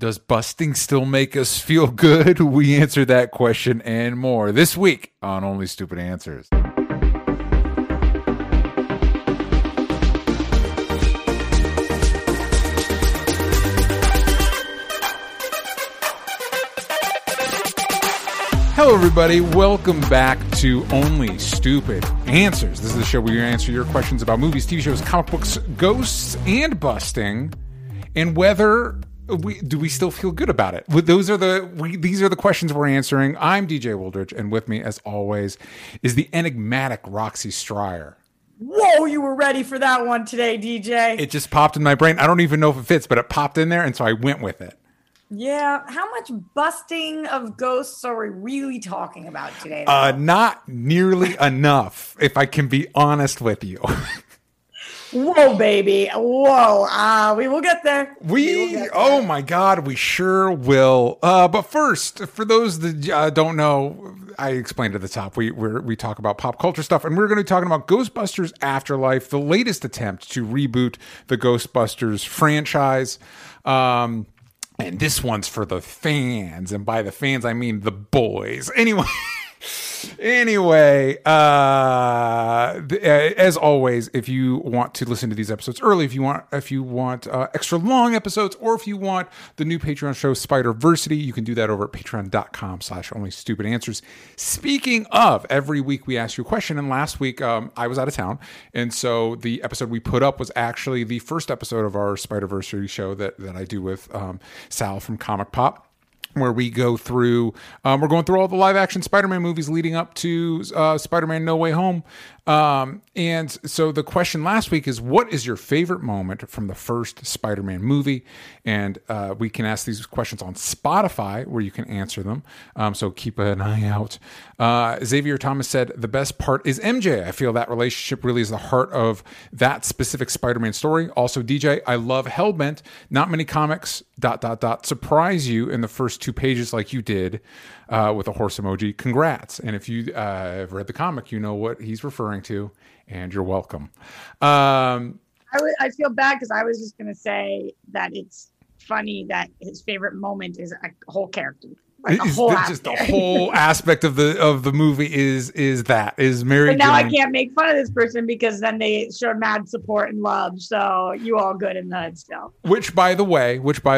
Does busting still make us feel good? We answer that question and more this week on Only Stupid Answers. Hello, everybody. Welcome back to Only Stupid Answers. This is the show where you answer your questions about movies, TV shows, comic books, ghosts, and busting, and whether do we still feel good about it. These are the questions we're answering. I'm DJ Wooldridge, and with me, as always, is the enigmatic Roxy Stryer. Whoa, you were ready for that one today, DJ. It just popped in my brain. I don't even know if it fits, but it popped in there, and so I went with it. Yeah. How much busting of ghosts are we really talking about today? Not nearly enough, if I can be honest with you. Whoa, baby. Whoa. We will get there. Oh my God, we sure will. But first, for those that don't know, I explained at the top, we talk about pop culture stuff, and we're going to be talking about Ghostbusters Afterlife, the latest attempt to reboot the Ghostbusters franchise. And this one's for the fans, and by the fans, I mean the boys. Anyway, as always, if you want to listen to these episodes early, if you want extra long episodes, or if you want the new Patreon show Spider-Versity, you can do that over at patreon.com/onlystupidanswers. Speaking of, every week we ask you a question, and last week I was out of town, and so the episode we put up was actually the first episode of our Spider-Versity show that I do with Sal from Comic Pop, where we go through, we're going through all the live action Spider-Man movies leading up to Spider-Man No Way Home. And so the question last week is, what is your favorite moment from the first Spider-Man movie? And we can ask these questions on Spotify, where you can answer them. So keep an eye out. Xavier Thomas said, the best part is MJ. I feel that relationship really is the heart of that specific Spider-Man story. Also, DJ, I love Hellbent. Not many comics ... surprise you in the first 2 pages like you did with a horse emoji. Congrats. And if you have read the comic, you know what he's referring to, and you're welcome. I feel bad because I was just going to say that it's funny that his favorite moment is a whole character. Like a whole just the whole aspect of the movie is Mary But now Jane. I can't make fun of this person because then they showed mad support and love. So you all good in the hood still. Which by the way,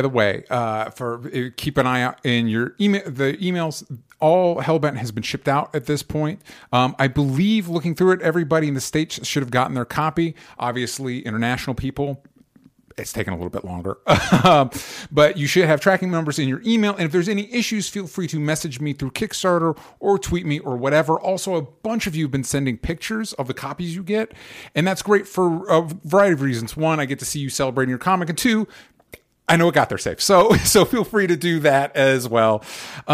for keep an eye out in your email. The emails, all Hellbent has been shipped out at this point. I believe, looking through it, everybody in the States should have gotten their copy. Obviously, international people, it's taken a little bit longer, but you should have tracking numbers in your email. And if there's any issues, feel free to message me through Kickstarter or tweet me or whatever. Also, a bunch of you have been sending pictures of the copies you get, and that's great for a variety of reasons. One, I get to see you celebrating your comic, and two, I know it got there safe. So feel free to do that as well.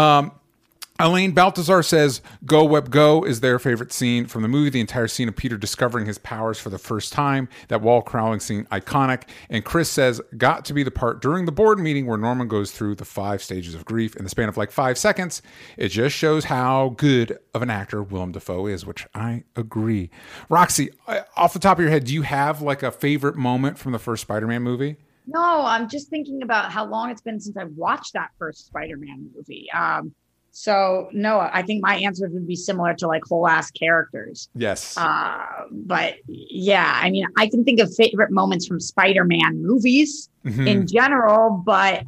Elaine Baltazar says, Go Web Go is their favorite scene from the movie. The entire scene of Peter discovering his powers for the first time. That wall crawling scene, iconic. And Chris says, got to be the part during the board meeting where Norman goes through the 5 stages of grief in the span of like 5 seconds. It just shows how good of an actor Willem Dafoe is, which I agree. Roxy, off the top of your head, do you have like a favorite moment from the first Spider-Man movie? No, I'm just thinking about how long it's been since I watched that first Spider-Man movie. So no, I think my answers would be similar to like whole ass characters. Yes. But yeah, I mean, I can think of favorite moments from Spider-Man movies in general, but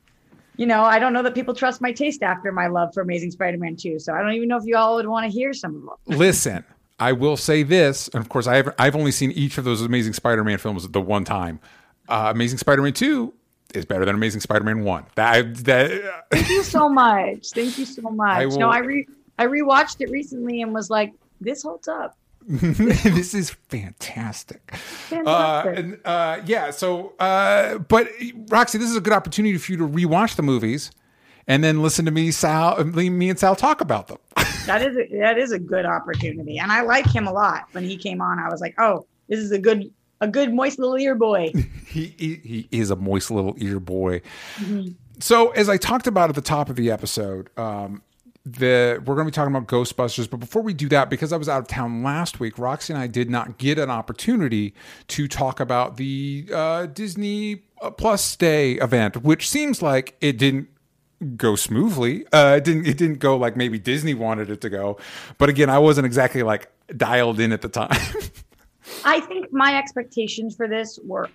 I don't know that people trust my taste after my love for Amazing Spider-Man 2. So I don't even know if you all would want to hear some of them. Listen, I will say this, and of course I've only seen each of those Amazing Spider-Man films the one time. Amazing Spider-Man 2 is better than Amazing Spider-Man 1. Thank you so much. Thank you so much. I rewatched it recently and was like, this holds up. This is fantastic. But Roxy, this is a good opportunity for you to rewatch the movies and then listen to me and Sal talk about them. That is a good opportunity. And I like him a lot. When he came on, I was like, oh, this is a good moist little ear boy. He is a moist little ear boy. Mm-hmm. So as I talked about at the top of the episode, we're going to be talking about Ghostbusters. But before we do that, because I was out of town last week, Roxy and I did not get an opportunity to talk about the Disney Plus Day event, which seems like it didn't go smoothly. It didn't go like maybe Disney wanted it to go. But again, I wasn't exactly like dialed in at the time. I think my expectations for this were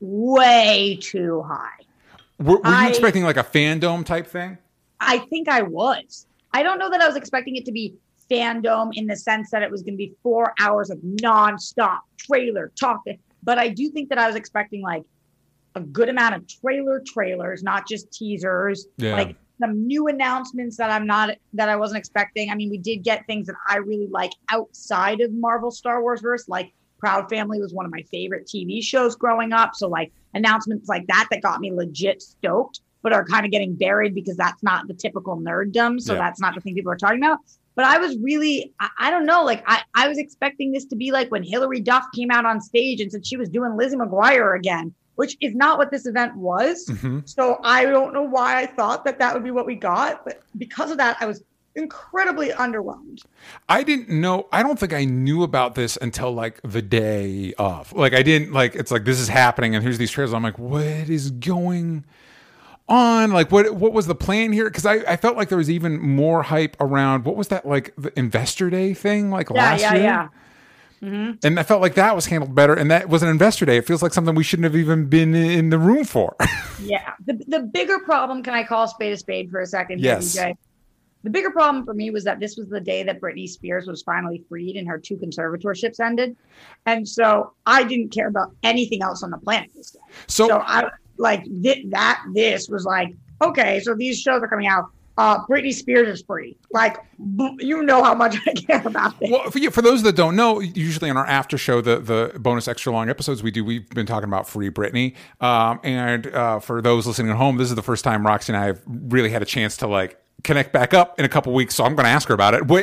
way too high. Were you expecting like a fandom type thing? I think I was. I don't know that I was expecting it to be fandom in the sense that it was going to be 4 hours of nonstop trailer talking. But I do think that I was expecting like a good amount of trailers, not just teasers, like some new announcements that I wasn't expecting. I mean, we did get things that I really like outside of Marvel Star Wars verse, like Proud Family was one of my favorite TV shows growing up. So like announcements like that got me legit stoked, but are kind of getting buried because that's not the typical nerddom. So that's not the thing people are talking about. But I was really, I don't know, like I was expecting this to be like when Hilary Duff came out on stage and said she was doing Lizzie McGuire again, which is not what this event was. Mm-hmm. So I don't know why I thought that would be what we got. But because of that, I was incredibly underwhelmed. I don't think I knew about this until like the day of. Like I didn't like, it's like, this is happening and here's these trailers. I'm like, what is going on? Like what was the plan here? Because I felt like there was even more hype around, what was that, like the Investor Day thing like last year? Yeah. Mm-hmm. And I felt like that was handled better, and that was an Investor Day. It feels like something we shouldn't have even been in the room for. Yeah. The bigger problem, can I call a spade for a second? Yes. DJ? The bigger problem for me was that this was the day that Britney Spears was finally freed and her 2 conservatorships ended. And so I didn't care about anything else on the planet this day. So I like this was like, okay, so these shows are coming out. Britney Spears is free. Like, you know how much I care about this. Well, for those that don't know, usually in our after show, the bonus extra long episodes we've been talking about Free Britney. And for those listening at home, this is the first time Roxy and I have really had a chance to like connect back up in a couple weeks. So I'm going to ask her about it.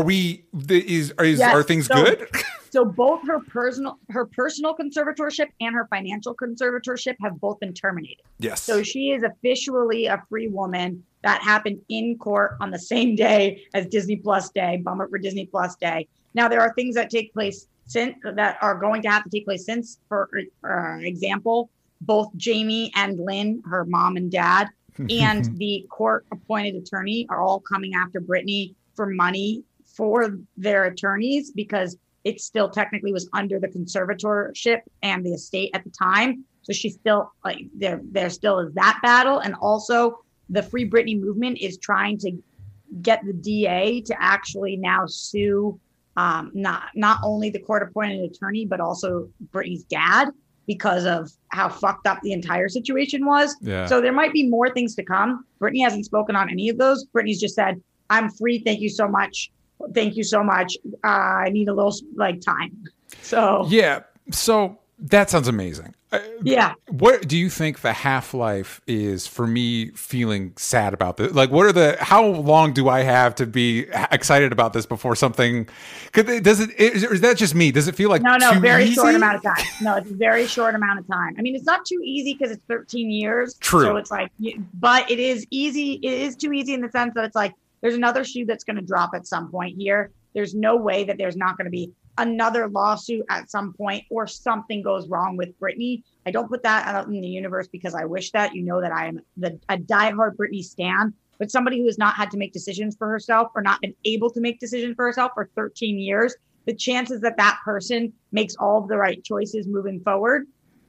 Are things good? So both her personal conservatorship and her financial conservatorship have both been terminated. Yes. So she is officially a free woman. That happened in court on the same day as Disney Plus Day. Bummer for Disney Plus Day. Now there are things that take place that are going to have to take place since. For example, both Jamie and Lynn, her mom and dad, and the court-appointed attorney are all coming after Britney for money for their attorneys because it still technically was under the conservatorship and the estate at the time. So she's still like there still is that battle. And also the Free Britney movement is trying to get the DA to actually now sue not only the court-appointed attorney, but also Britney's dad because of how fucked up the entire situation was. Yeah. So there might be more things to come. Britney hasn't spoken on any of those. Britney's just said, I'm free. Thank you so much. Thank you so much. I need a little like time. So yeah. So that sounds amazing. Yeah. What do you think the half-life is for me feeling sad about this? Like, how long do I have to be excited about this before something? Is that just me? Does it feel like too very easy? Short amount of time. No, it's a very short amount of time. I mean, it's not too easy because it's 13 years. True. So it's like, but it is easy. It is too easy in the sense that it's like, there's another shoe that's going to drop at some point here. There's no way that there's not going to be another lawsuit at some point or something goes wrong with Britney. I don't put that out in the universe because I wish that. You know that I am a diehard Britney stan, but somebody who has not had to make decisions for herself or not been able to make decisions for herself for 13 years, the chances that that person makes all of the right choices moving forward,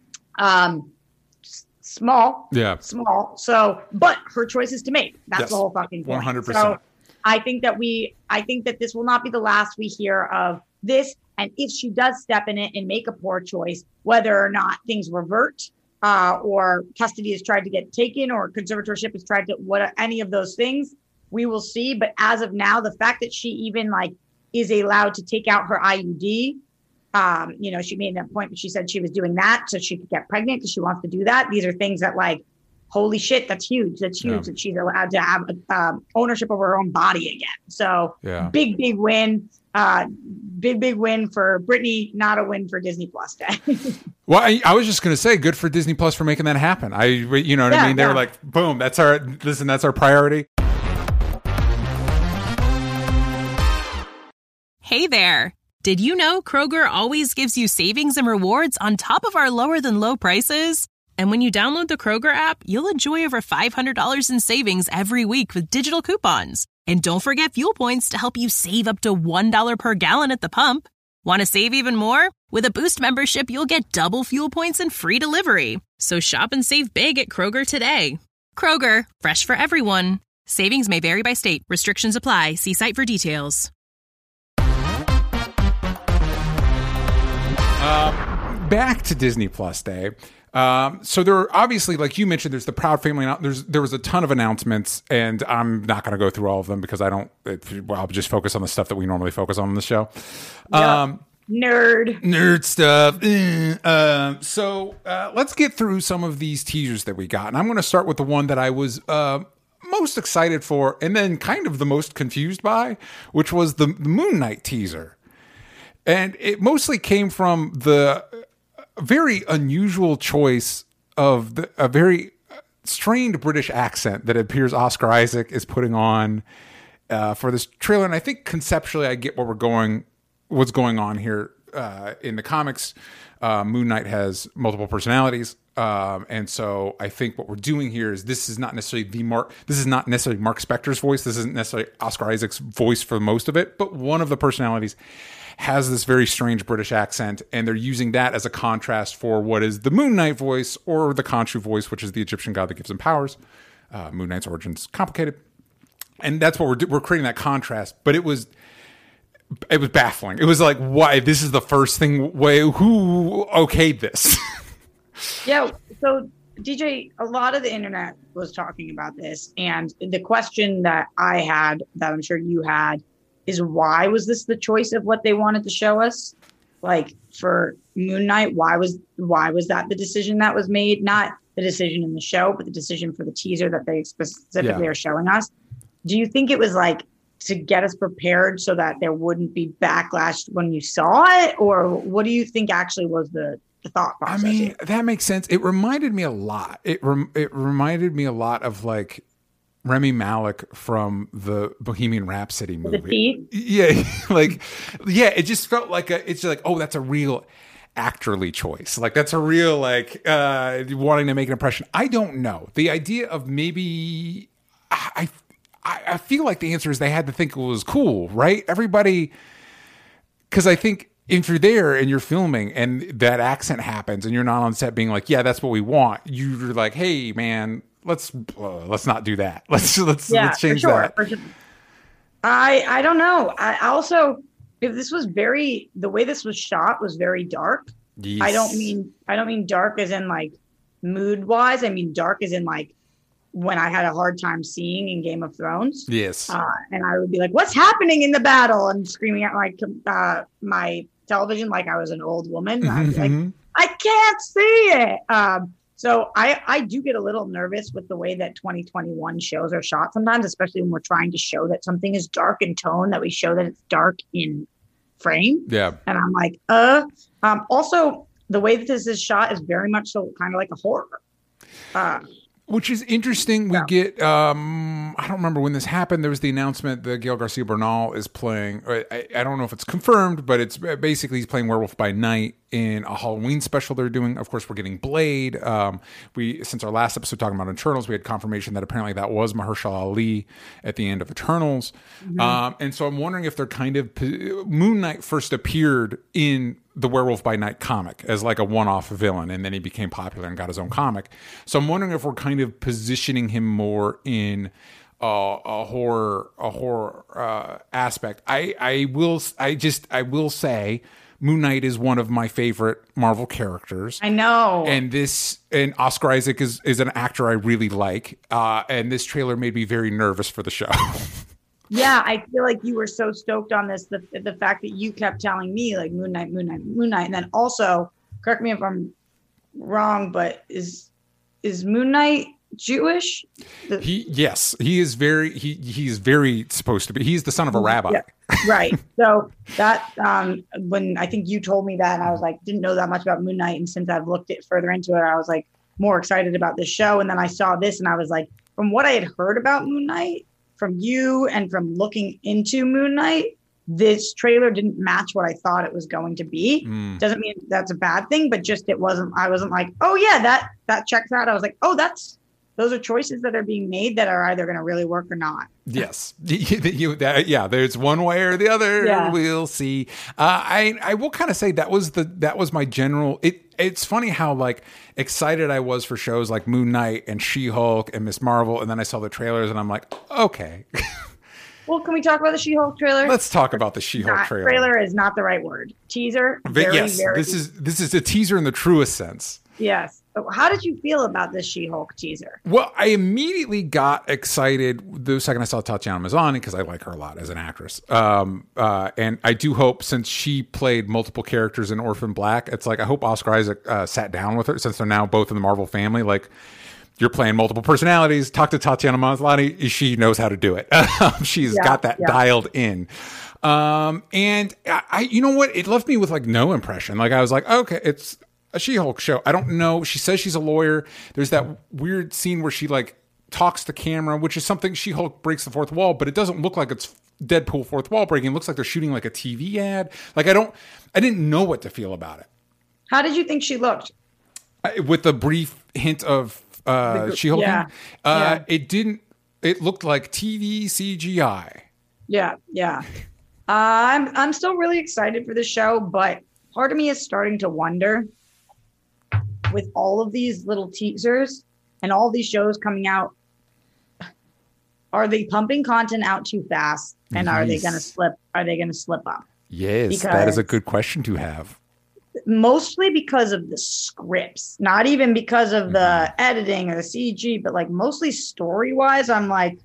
small. Yeah. Small. So, but her choices to make. That's the whole fucking point. 100%. So I think that this will not be the last we hear of this. And if she does step in it and make a poor choice, whether or not things revert or custody is tried to get taken or conservatorship is tried to any of those things, we will see. But as of now, the fact that she even is allowed to take out her IUD, she made that point, but she said she was doing that so she could get pregnant because she wants to do that. These are things that holy shit, that's huge. That's huge that she's allowed to have ownership over her own body again. So big win. Big win for Britney, not a win for Disney Plus Day. Well, I was just going to say, good for Disney Plus for making that happen. You know what I mean? They were like, boom, that's our priority. Hey there. Did you know Kroger always gives you savings and rewards on top of our lower than low prices? And when you download the Kroger app, you'll enjoy over $500 in savings every week with digital coupons. And don't forget fuel points to help you save up to $1 per gallon at the pump. Want to save even more? With a Boost membership, you'll get double fuel points and free delivery. So shop and save big at Kroger today. Kroger, fresh for everyone. Savings may vary by state. Restrictions apply. See site for details. Back to Disney Plus Day. So there are obviously, like you mentioned, there's the Proud Family. There was a ton of announcements, and I'm not going to go through all of them because I'll just focus on the stuff that we normally focus on the show. Yep. Nerd stuff. So let's get through some of these teasers that we got, and I'm going to start with the one that I was most excited for, and then kind of the most confused by, which was the Moon Knight teaser, and it mostly came from the very unusual choice of a very strained British accent that it appears Oscar Isaac is putting on for this trailer. And I think conceptually I get what's going on here. In the comics, Moon Knight has multiple personalities. And so I think what we're doing here is this is not necessarily Mark Spector's voice. This isn't necessarily Oscar Isaac's voice for most of it, but one of the personalities has this very strange British accent, and they're using that as a contrast for what is the Moon Knight voice, or the Khonshu voice, which is the Egyptian god that gives him powers. Moon Knight's origins complicated, and that's what we're creating, that contrast. But it was baffling. It was like, why? This is the first thing. Who okayed this? Yeah. So DJ, a lot of the internet was talking about this, and the question that I had, that I'm sure you had, is why was this the choice of what they wanted to show us? Like for Moon Knight, why was that the decision that was made? Not the decision in the show, but the decision for the teaser that they specifically are showing us. Do you think it was like to get us prepared so that there wouldn't be backlash when you saw it? Or what do you think actually was the thought process? I mean, that makes sense. It reminded me a lot. It reminded me a lot of like Rami Malek from the Bohemian Rhapsody movie. It just felt like it's like, oh, that's a real actorly choice. Like that's a real wanting to make an impression. I don't know. The idea of maybe I feel like the answer is they had to think it was cool, right? Everybody, because I think if you're there and you're filming and that accent happens and you're not on set being like, yeah, that's what we want. You're like, hey, man, let's not do that. Let's change that. Sure. I don't know. I also, if this was the way this was shot was very dark. Yes. I don't mean dark as in like mood wise. I mean dark as in like when I had a hard time seeing in Game of Thrones. Yes. And I would be like, what's happening in the battle? And screaming at my television like I was an old woman. I'd be like, I can't see it. So I do get a little nervous with the way that 2021 shows are shot sometimes, especially when we're trying to show that something is dark in tone, that we show that it's dark in frame. Yeah. And I'm like, also, the way that this is shot is very much so kind of like a horror. Which is interesting. We get, I don't remember when this happened. There was the announcement that Gael Garcia Bernal is playing. I don't know if it's confirmed, but it's basically he's playing Werewolf by Night in a Halloween special they're doing. Of course, we're getting Blade. Since our last episode talking about Eternals, we had confirmation that apparently that was Mahershala Ali at the end of Eternals. Mm-hmm. And so I'm wondering if they're kind of, Moon Knight first appeared in the Werewolf by Night comic as like a one-off villain, and then he became popular and got his own comic. So I'm wondering if we're kind of positioning him more in a horror aspect. I will say Moon Knight is one of my favorite Marvel characters. I know. And Oscar Isaac is an actor I really like. And this trailer made me very nervous for the show. Yeah, I feel like you were so stoked on this. The fact that you kept telling me like Moon Knight, and then also, correct me if I'm wrong, but is Moon Knight Jewish? He is very he's very supposed to be. He's the son of a rabbi. Yeah, right. So that when I think you told me that, and I was like, didn't know that much about Moon Knight, and since I've looked further into it, I was like more excited about the show. And then I saw this, and I was like, from what I had heard about Moon Knight from you and from looking into Moon Knight, this trailer didn't match what I thought it was going to be. Doesn't mean that's a bad thing, but just I wasn't like, oh yeah, that checks out. I was like, oh, those are choices that are being made that are either going to really work or not. Yes. There's one way or the other. Yeah. We'll see. I will kind of say that was my general, it's funny how like excited I was for shows like Moon Knight and She-Hulk and Ms. Marvel. And then I saw the trailers and I'm like, okay. Well, can we talk about the She-Hulk trailer? Let's talk about the She-Hulk trailer. Trailer is not the right word. Teaser. This is a teaser in the truest sense. Yes. How did you feel about this She-Hulk teaser? Well, I immediately got excited the second I saw Tatiana Maslany because I like her a lot as an actress. And I do hope, since she played multiple characters in Orphan Black, it's like I hope Oscar Isaac sat down with her, since they're now both in the Marvel family. Like, you're playing multiple personalities. Talk to Tatiana Maslany. She knows how to do it. She's got that dialed in. And I, you know what? It left me with like no impression. Like I was like, okay, it's a She-Hulk show. I don't know. She says she's a lawyer. There's that weird scene where she like talks to camera, which is something She-Hulk breaks the fourth wall, but it doesn't look like it's Deadpool fourth wall breaking. It looks like they're shooting like a TV ad. Like I didn't know what to feel about it. How did you think she looked? With the brief hint of She-Hulk. It looked like TV CGI. Yeah. I'm still really excited for the show, but part of me is starting to wonder, with all of these little teasers and all these shows coming out, are they pumping content out too fast? And are they going to slip up? Yes, because that is a good question to have. Mostly because of the scripts, not even because of the editing or the CG, but like mostly story wise, I'm like,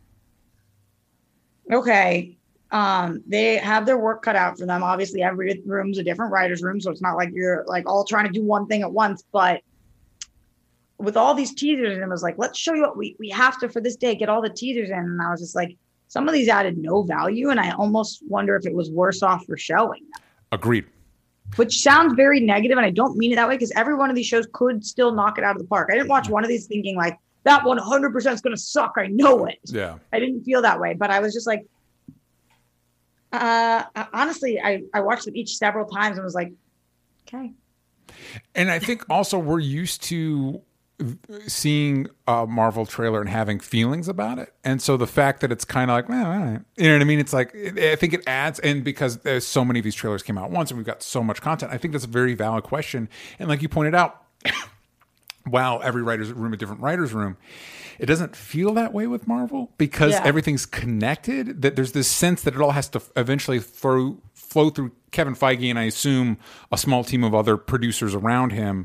okay, they have their work cut out for them. Obviously every room's a different writer's room. So it's not like you're like all trying to do one thing at once, but with all these teasers, and it was like, let's show you what we have to for this day, get all the teasers in. And I was just like, some of these added no value. And I almost wonder if it was worse off for showing them. Agreed. Which sounds very negative, and I don't mean it that way, because every one of these shows could still knock it out of the park. I didn't watch one of these thinking like, that 100% is going to suck. I know it. Yeah. I didn't feel that way, but I was just like, honestly, I watched them each several times and was like, okay. And I think also we're used to seeing a Marvel trailer and having feelings about it, and so the fact that it's kind of like, well, all right. You know what I mean? It's like, I think it adds, and because there's so many of these trailers came out at once and we've got so much content, I think that's a very valid question. And like you pointed out, wow, every writer's room a different writer's room. It doesn't feel that way with Marvel because everything's connected, that there's this sense that it all has to eventually flow through Kevin Feige and I assume a small team of other producers around him.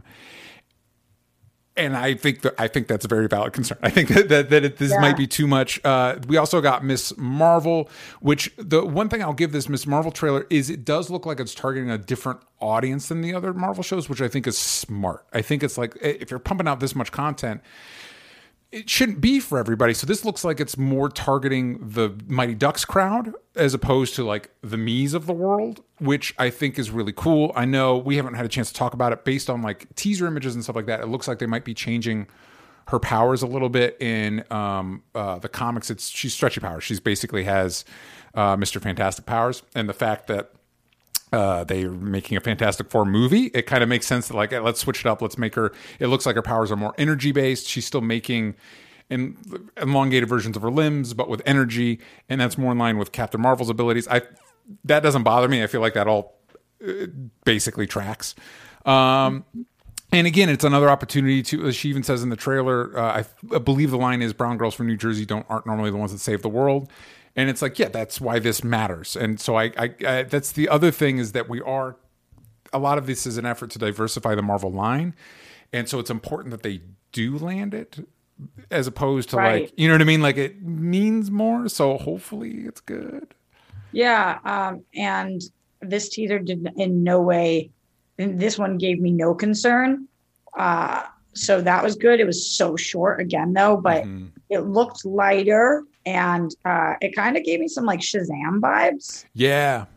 And I think that's a very valid concern. I think that this might be too much. We also got Ms. Marvel, which the one thing I'll give this Ms. Marvel trailer is it does look like it's targeting a different audience than the other Marvel shows, which I think is smart. I think it's like, if you're pumping out this much content, it shouldn't be for everybody. So this looks like it's more targeting the Mighty Ducks crowd as opposed to like the me's of the world, which I think is really cool. I know we haven't had a chance to talk about it based on like teaser images and stuff like that. It looks like they might be changing her powers a little bit in the comics. She's stretchy powers. She's basically has Mr. Fantastic powers, and the fact that they're making a Fantastic Four movie, it kind of makes sense that like, let's switch it up. Let's make her, it looks like her powers are more energy based. She's still making elongated versions of her limbs, but with energy. And that's more in line with Captain Marvel's abilities. That doesn't bother me. I feel like that all basically tracks. And again, it's another opportunity to, as she even says in the trailer, I believe the line is, brown girls from New Jersey aren't normally the ones that save the world. And it's like, yeah, that's why this matters. And so I that's the other thing, is that a lot of this is an effort to diversify the Marvel line. And so it's important that they do land it, as opposed to like, you know what I mean? Like, it means more. So hopefully it's good. Yeah. And this teaser did in no way, and this one gave me no concern. So that was good. It was so short again though, but it looked lighter. And it kind of gave me some like Shazam vibes. Yeah.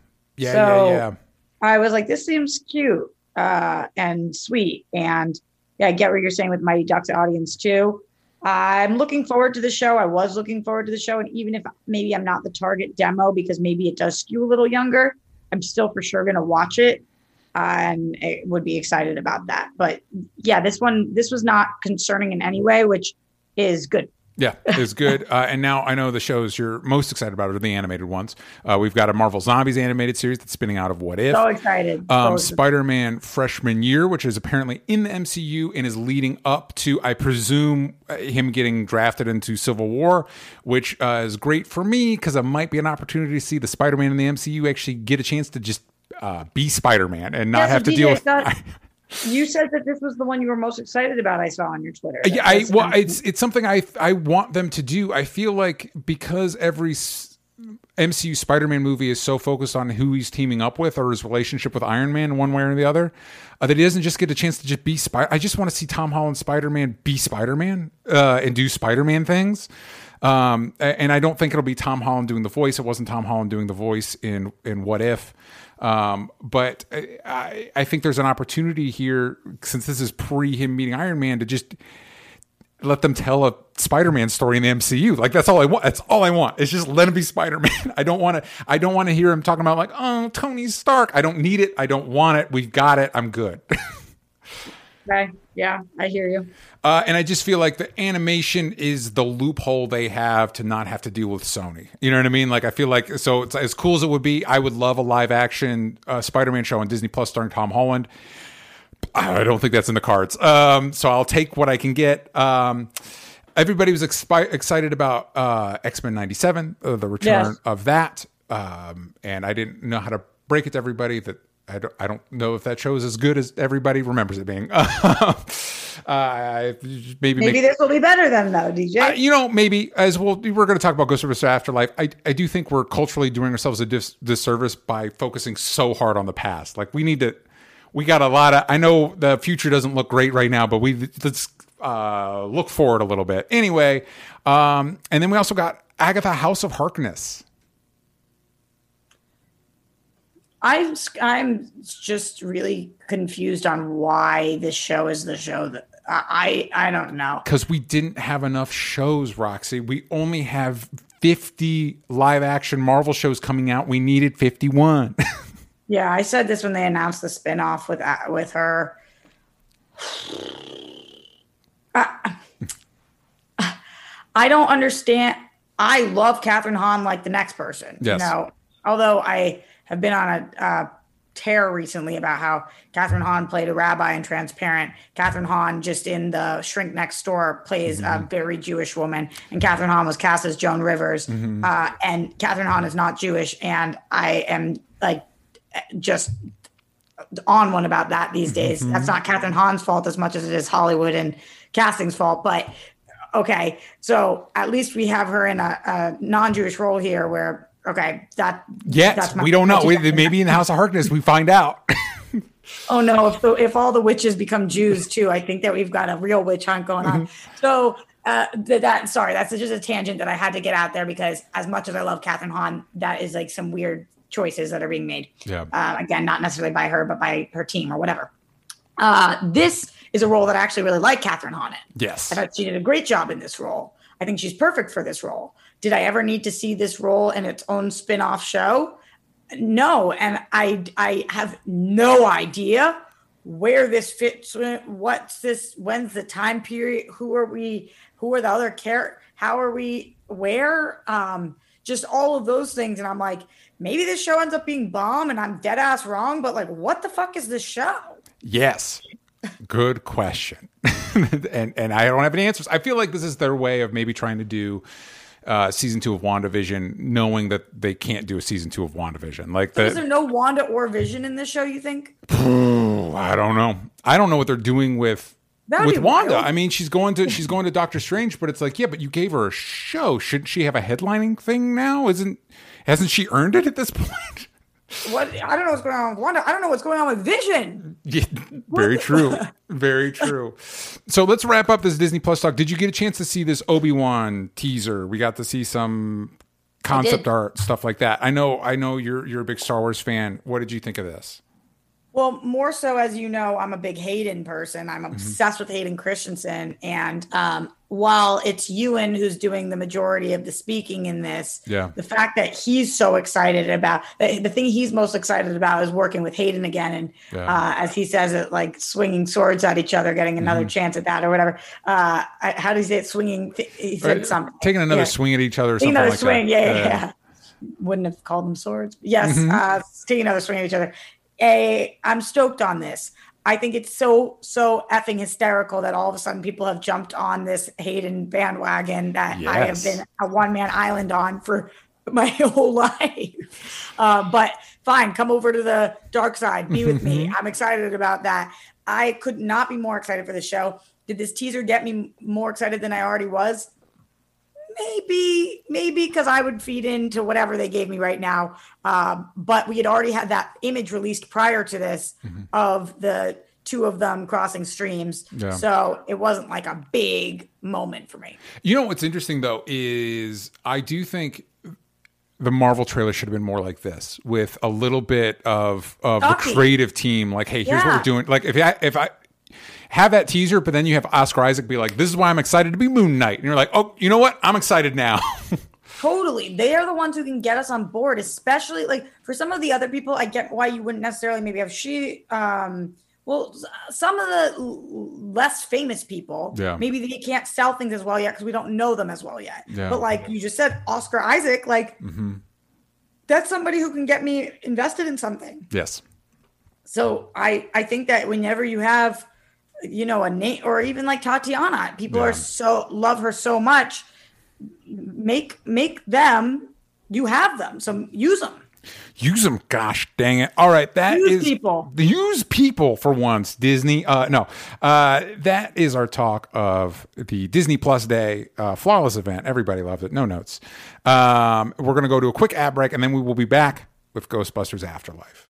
I was like, this seems cute and sweet. And yeah, I get what you're saying with Mighty Ducks audience too. I'm looking forward to the show. I was looking forward to the show. And even if maybe I'm not the target demo because maybe it does skew a little younger, I'm still for sure going to watch it. And I would be excited about that. But yeah, this was not concerning in any way, which is good. Yeah, it's good. And now I know the shows you're most excited about are the animated ones. We've got a Marvel Zombies animated series that's spinning out of What If. So excited. Spider-Man Freshman Year, which is apparently in the MCU and is leading up to, I presume, him getting drafted into Civil War, which is great for me because it might be an opportunity to see the Spider-Man in the MCU actually get a chance to just be Spider-Man and not have to deal with... You said that this was the one you were most excited about. I saw on your Twitter. Yeah, it's something I want them to do. I feel like because every MCU Spider-Man movie is so focused on who he's teaming up with or his relationship with Iron Man one way or the other, that he doesn't just get a chance to just be I just want to see Tom Holland Spider-Man be Spider-Man and do Spider-Man things. And I don't think it'll be Tom Holland doing the voice. It wasn't Tom Holland doing the voice in What If. But I think there's an opportunity here, since this is pre him meeting Iron Man, to just let them tell a Spider-Man story in the MCU. Like that's all I want. That's all I want. It's just let him be Spider-Man. I don't want to hear him talking about like, oh, Tony Stark. I don't need it. I don't want it. We've got it. I'm good. Okay. Yeah, I hear you. And I just feel like the animation is the loophole they have to not have to deal with Sony. You know what I mean? Like, I feel like, so it's as cool as it would be, I would love a live action Spider-Man show on Disney Plus starring Tom Holland. I don't think that's in the cards. So I'll take what I can get. Everybody was excited about X-Men 97, the return of that. And I didn't know how to break it to everybody that I don't know if that show is as good as everybody remembers it being. Maybe this will be better then, though, DJ. Maybe we're going to talk about Ghostbusters Afterlife. I do think we're culturally doing ourselves a disservice by focusing so hard on the past. Like we got a lot of. I know the future doesn't look great right now, but let's look forward a little bit. Anyway, and then we also got Agatha House of Harkness. I'm just really confused on why this show is the show that I don't know. Because we didn't have enough shows, Roxy. We only have 50 live action Marvel shows coming out. We needed 51. Yeah, I said this when they announced the spinoff with her. I don't understand. I love Catherine Hahn like the next person. Yes. Although I have been on a tear recently about how Catherine Hahn played a rabbi in Transparent. Catherine Hahn, just in The Shrink Next Door, plays a very Jewish woman. And Catherine Hahn was cast as Joan Rivers. And Catherine Hahn is not Jewish. And I am like just on one about that these days. That's not Catherine Hahn's fault as much as it is Hollywood and casting's fault. But okay, so at least we have her in a non-Jewish role here where, okay, that's we don't know. Maybe in the House of Harkness we find out. Oh no! If all the witches become Jews too, I think that we've got a real witch hunt going on. So that's just a tangent that I had to get out there because as much as I love Catherine Hahn, that is like some weird choices that are being made. Yeah. Again, not necessarily by her, but by her team or whatever. This is a role that I actually really like Catherine Hahn in. Yes. I thought she did a great job in this role. I think she's perfect for this role. Did I ever need to see this role in its own spin-off show? No. And I have no idea where this fits. What's this? When's the time period? Who are we? Who are the other characters? How are we? Where? Just all of those things. And I'm like, maybe this show ends up being bomb and I'm dead ass wrong, but like, what the fuck is this show? Yes. Good question. and I don't have any answers. I feel like this is their way of maybe trying to do season 2 of WandaVision, knowing that they can't do a season 2 of WandaVision. Like, is there no Wanda or Vision in this show, you think? I don't know. I don't know what they're doing with Wanda. Wild. I mean, she's going to Doctor Strange, but it's like, yeah, but you gave her a show. Shouldn't she have a headlining thing now? Hasn't she earned it at this point? What? I don't know what's going on with Wanda. I don't know what's going on with Vision. Yeah, very true. Very true. So let's wrap up this Disney Plus talk. Did you get a chance to see this Obi-Wan teaser? We got to see some concept art, stuff like that. I know you're a big Star Wars fan. What did you think of this? Well, more so, as you know, I'm a big Hayden person. I'm obsessed with Hayden Christensen. And while it's Ewan who's doing the majority of the speaking in this, the fact that he's so excited about the thing he's most excited about is working with Hayden again. And as he says it, like swinging swords at each other, getting another chance at that or whatever. How do you say it? Swinging. He said something. Taking another swing at each other or something another like swing. that. Yeah. Wouldn't have called them swords. Yes. Taking another swing at each other. I'm stoked on this. I think it's so effing hysterical that all of a sudden people have jumped on this Hayden bandwagon that I have been a one-man island on for my whole life. But fine, come over to the dark side, be with me. I'm excited about that. I could not be more excited for the show. Did this teaser get me more excited than I already was? Maybe because I would feed into whatever they gave me right now. But we had already had that image released prior to this of the two of them crossing streams. Yeah. So it wasn't like a big moment for me. You know, what's interesting though, is I do think the Marvel trailer should have been more like this, with a little bit of the creative team. Like, hey, here's what we're doing. Like if I have that teaser, but then you have Oscar Isaac be like, this is why I'm excited to be Moon Knight. And you're like, oh, you know what? I'm excited now. Totally. They are the ones who can get us on board, especially like for some of the other people. I get why you wouldn't necessarily maybe have some of the less famous people, maybe they can't sell things as well yet because we don't know them as well yet. Yeah. But like you just said, Oscar Isaac, like that's somebody who can get me invested in something. Yes. So I think that whenever you have, you know, a Nate or even like Tatiana, people are love her so much. Make them. You have them, so use them. Use them. Gosh dang it! All right, use people for once. Disney. That is our talk of the Disney Plus Day Flawless event. Everybody loved it. No notes. We're going to go to a quick ad break, and then we will be back with Ghostbusters Afterlife.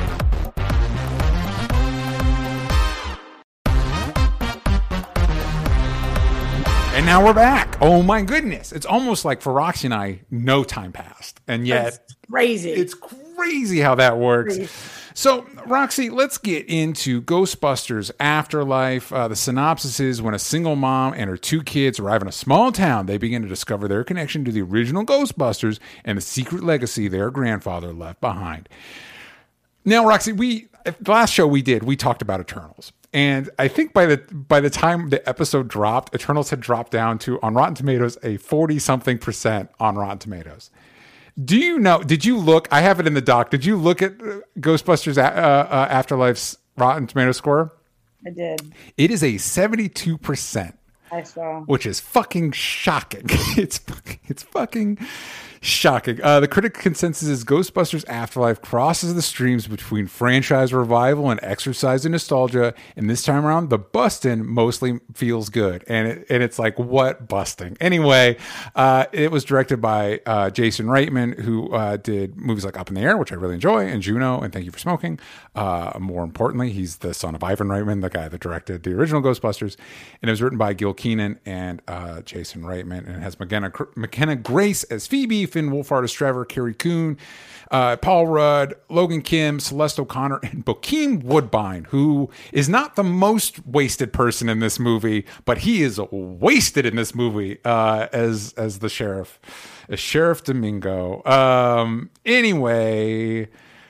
And now we're back. Oh my goodness. It's almost like for Roxy and I, no time passed. And yet it's crazy how that works. So Roxy, let's get into Ghostbusters Afterlife. The synopsis is: when a single mom and her two kids arrive in a small town, they begin to discover their connection to the original Ghostbusters and the secret legacy their grandfather left behind. Now, Roxy, the last show we did, we talked about Eternals. And I think by the time the episode dropped, Eternals had dropped down to, on Rotten Tomatoes, a 40-something% on Rotten Tomatoes. Did you look, I have it in the doc, did you look at Ghostbusters Afterlife's Rotten Tomatoes score? I did. It is a 72%. I saw. Which is fucking shocking. It's fucking shocking. The critic consensus is Ghostbusters Afterlife crosses the streams between franchise revival and exercising nostalgia, and this time around, the bustin' mostly feels good. And it's like, what busting? Anyway, it was directed by Jason Reitman, who did movies like Up in the Air, which I really enjoy, and Juno, and Thank You for Smoking. More importantly, he's the son of Ivan Reitman, the guy that directed the original Ghostbusters. And it was written by Gil Keenan and Jason Reitman, and it has McKenna Grace as Phoebe, Finn Wolfhard as Trevor, Carrie Coon, Paul Rudd, Logan Kim, Celeste O'Connor, and Bokeem Woodbine, who is not the most wasted person in this movie, but he is wasted in this movie as the sheriff, as Sheriff Domingo. Anyway,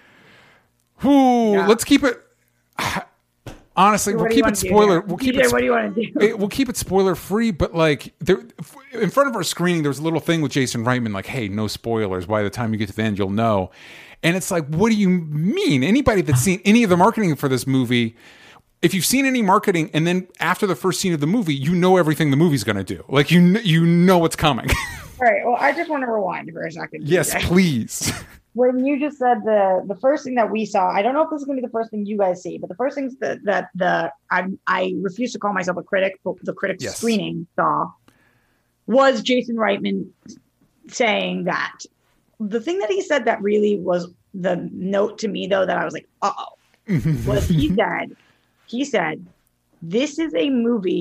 let's keep it. Honestly, we'll keep it spoiler. What do you want to do? We'll keep it spoiler free, but like in front of our screening, there was a little thing with Jason Reitman, like, "Hey, no spoilers. By the time you get to the end, you'll know." And it's like, what do you mean? Anybody that's seen any of the marketing for this movie, if you've seen any marketing, and then after the first scene of the movie, you know everything the movie's going to do. Like you know what's coming. All right. Well, I just want to rewind for a second. Yes, please. When you just said the first thing that we saw, I don't know if this is going to be the first thing you guys see, but the first things that I refuse to call myself a critic, but the critic screening saw was Jason Reitman saying that. The thing that he said that really was the note to me, though, that I was like, was he said, this is a movie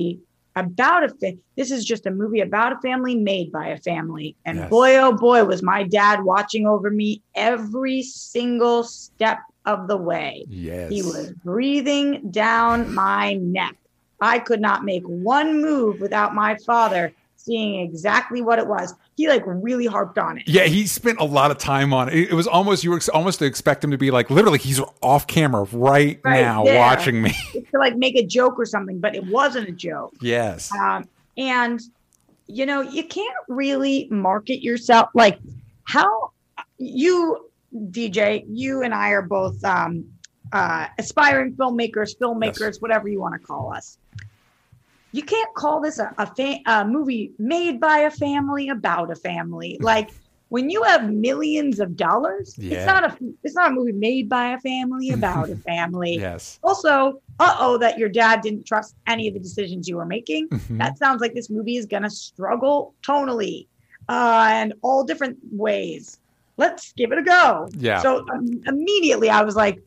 This is just a movie about a family made by a family. And Yes. boy, oh boy, was my dad watching over me every single step of the way. Yes. He was breathing down my neck. I could not make one move without my father seeing exactly what it was. He like really harped on it. Yeah, he spent a lot of time on it. It was almost, you were almost to expect him to be like, literally, he's off camera right now there. watching me. To like make a joke or something, but it wasn't a joke. Yes. And, you know, you can't really market yourself. Like how you, DJ, you and I are both aspiring filmmakers, Yes. whatever you want to call us. You can't call this a movie made by a family about a family. Like when you have millions of dollars, Yeah. it's not a movie made by a family about a family. Yes. Also, that your dad didn't trust any of the decisions you were making. Mhm. That sounds like this movie is going to struggle tonally and all different ways. Let's give it a go. Yeah. So immediately I was like,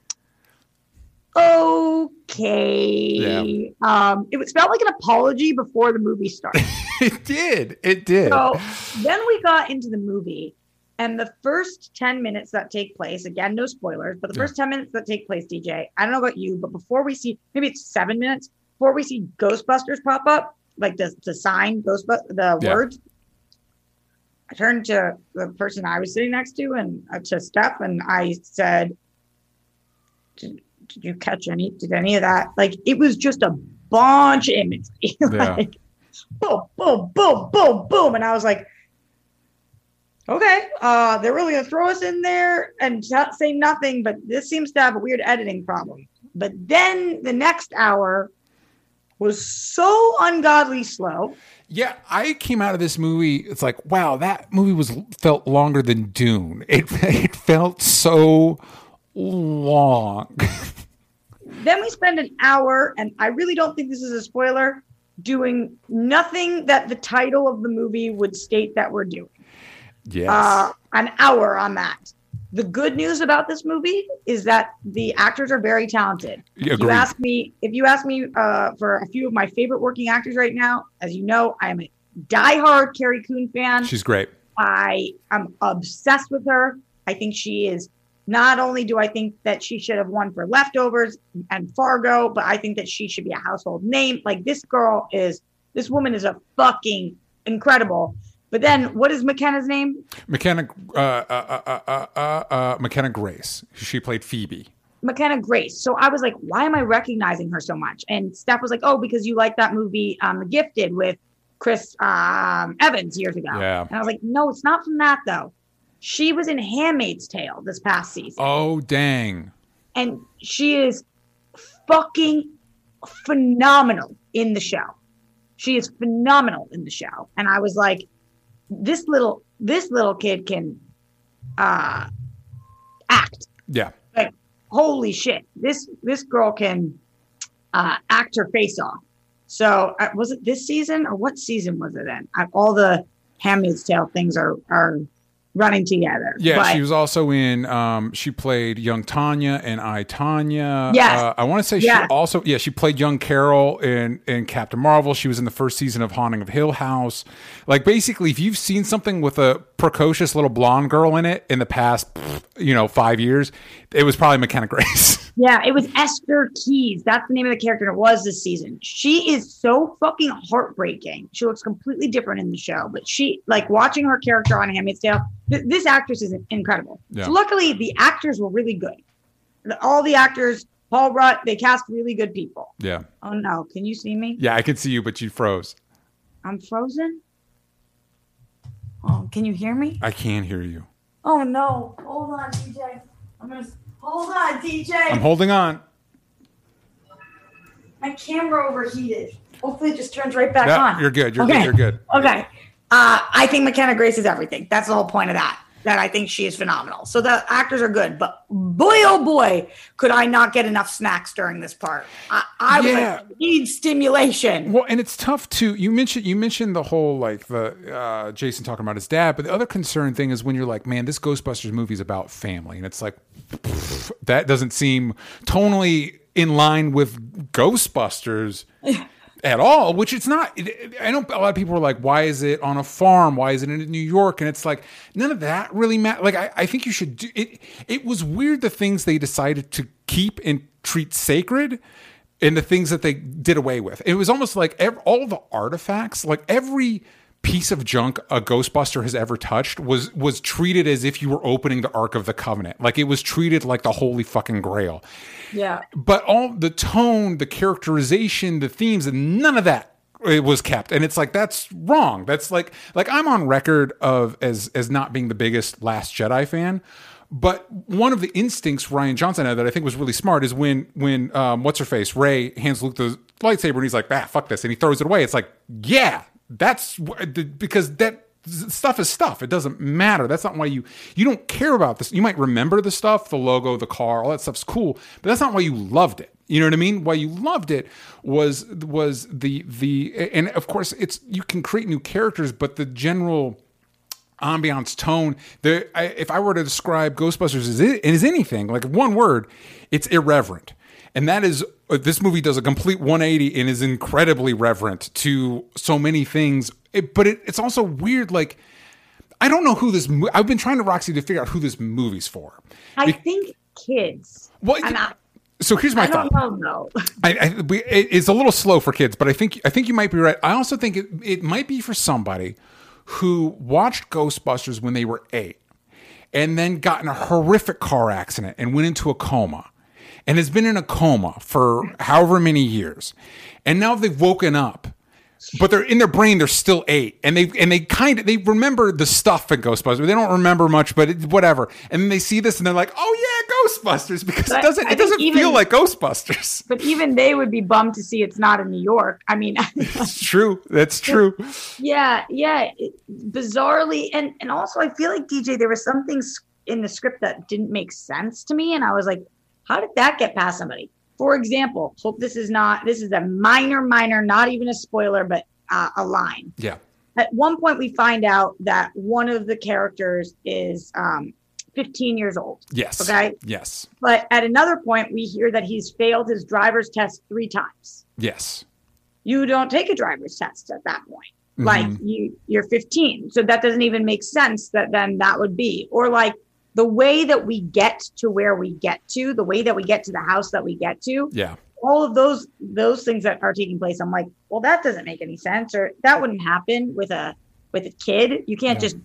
okay. It felt like an apology before the movie started. It did. It did. So then we got into the movie, and the first 10 minutes that take place, again, no spoilers, but the first 10 minutes that take place, DJ, I don't know about you, but before we see, maybe it's 7 minutes, before we see Ghostbusters pop up, like the sign, the words, I turned to the person I was sitting next to and to Steph, and I said, did you catch did any of that? Like, it was just a bunch of imagery. Like, boom, boom, boom, boom, boom. And I was like, okay, they're really going to throw us in there and say nothing, but this seems to have a weird editing problem. But then the next hour was so ungodly slow. Yeah, I came out of this movie. It's like, wow, that movie felt longer than Dune. It felt so long. Then we spend an hour, and I really don't think this is a spoiler, doing nothing that the title of the movie would state that we're doing. Yes. An hour on that. The good news about this movie is that the actors are very talented. If you ask me for a few of my favorite working actors right now, as you know, I am a diehard Carrie Coon fan. She's great. I am obsessed with her. I think she is, not only do I think that she should have won for Leftovers and Fargo, but I think that she should be a household name. Like this woman is a fucking incredible. But then what is McKenna's name? McKenna Grace. She played Phoebe. McKenna Grace. So I was like, why am I recognizing her so much? And Steph was like, oh, because you like that movie, The Gifted, with Chris Evans years ago. Yeah. And I was like, no, it's not from that though. She was in Handmaid's Tale this past season. Oh, dang. And she is fucking phenomenal in the show. She is phenomenal in the show. And I was like, this little kid can act. Yeah. Like, holy shit. This girl can act her face off. So was it this season, or what season was it in? All the Handmaid's Tale things are running together. Yeah, but she was also in, she played young Tanya and I, Tanya. Yes. I want to say she played young Carol in Captain Marvel. She was in the first season of Haunting of Hill House. Like, basically, if you've seen something with a precocious little blonde girl in it in the past, 5 years, it was probably McKenna Grace. Yeah, it was Esther Keys. That's the name of the character. And it was this season. She is so fucking heartbreaking. She looks completely different in the show, but watching her character on Handmaid's Tale, this actress is incredible. Yeah. So luckily, the actors were really good. All the actors, Paul Rudd, they cast really good people. Yeah. Oh no, can you see me? Yeah, I could see you, but you froze. I'm frozen? Oh, can you hear me? I can't hear you. Oh no. Hold on, DJ. Hold on, DJ. I'm holding on. My camera overheated. Hopefully it just turns right back on. You're good. You're good. Okay. I think McKenna Grace is everything. That's the whole point of that I think she is phenomenal. So the actors are good, but boy, oh boy, could I not get enough snacks during this part. I was like, need stimulation. Well, and it's tough to, you mentioned the whole, like the Jason talking about his dad, but the other concern thing is when you're like, man, this Ghostbusters movie is about family. And it's like, that doesn't seem tonally in line with Ghostbusters. at all, which it's not. I know a lot of people are like, why is it on a farm? Why is it in New York? And it's like, none of that really matters. Like, I think you should do it. It was weird, the things they decided to keep and treat sacred and the things that they did away with. It was almost like all the artifacts, like every piece of junk a Ghostbuster has ever touched was treated as if you were opening the Ark of the Covenant. Like, it was treated like the holy fucking grail. Yeah. But all the tone, the characterization, the themes, and none of that it was kept. And it's like, that's wrong. That's like I'm on record of as not being the biggest Last Jedi fan. But one of the instincts Rian Johnson had that I think was really smart is when what's her face, Rey, hands Luke the lightsaber and he's like, fuck this, and he throws it away. It's like, yeah, that's because that stuff is stuff. It doesn't matter. That's not why you don't care about this. You might remember the stuff, the logo, the car, all that stuff's cool, but that's not why you loved it. You know what I mean? Why you loved it was the and of course you can create new characters, but the general ambiance, tone. If I were to describe Ghostbusters as anything, like one word, it's irreverent. And that is, this movie does a complete 180 and is incredibly reverent to so many things. But it's also weird. Like, I don't know who I've been trying to, Roxy, to figure out who this movie's for. I think kids. Well, so here's my thought. I don't know. It's a little slow for kids, but I think you might be right. I also think it might be for somebody who watched Ghostbusters when they were 8 and then got in a horrific car accident and went into a coma and has been in a coma for however many years. And now they've woken up, but they're in their brain, they're still 8. And they remember the stuff in Ghostbusters. They don't remember much, but whatever. And then they see this and they're like, oh yeah, Ghostbusters, because it doesn't feel like Ghostbusters. But even they would be bummed to see it's not in New York. I mean, that's true. That's true. Yeah. Bizarrely. And also I feel like, DJ, there were some things in the script that didn't make sense to me. And I was like, how did that get past somebody? For example, hope this is a minor, not even a spoiler, but a line. Yeah. At one point, we find out that one of the characters is 15 years old. Yes. Okay. Yes. But at another point, we hear that he's failed his driver's test 3 times. Yes. You don't take a driver's test at that point. Mm-hmm. Like you're 15. So that doesn't even make sense that would be. Or like, the way that we get to where we get to, the way that we get to the house that we get to, yeah, all of those things that are taking place, I'm like, well, that doesn't make any sense, or that wouldn't happen with a kid. You can't just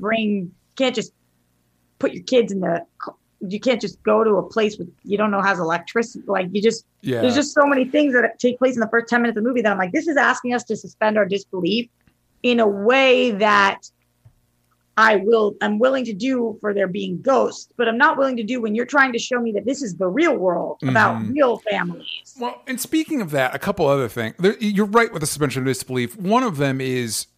put your kids you can't just go to a place you don't know has electricity. Like there's just so many things that take place in the first 10 minutes of the movie that I'm like, this is asking us to suspend our disbelief in a way that I'm willing to do for there being ghosts, but I'm not willing to do when you're trying to show me that this is the real world about real families. Well, and speaking of that, a couple other things. You're right with the suspension of disbelief. One of them is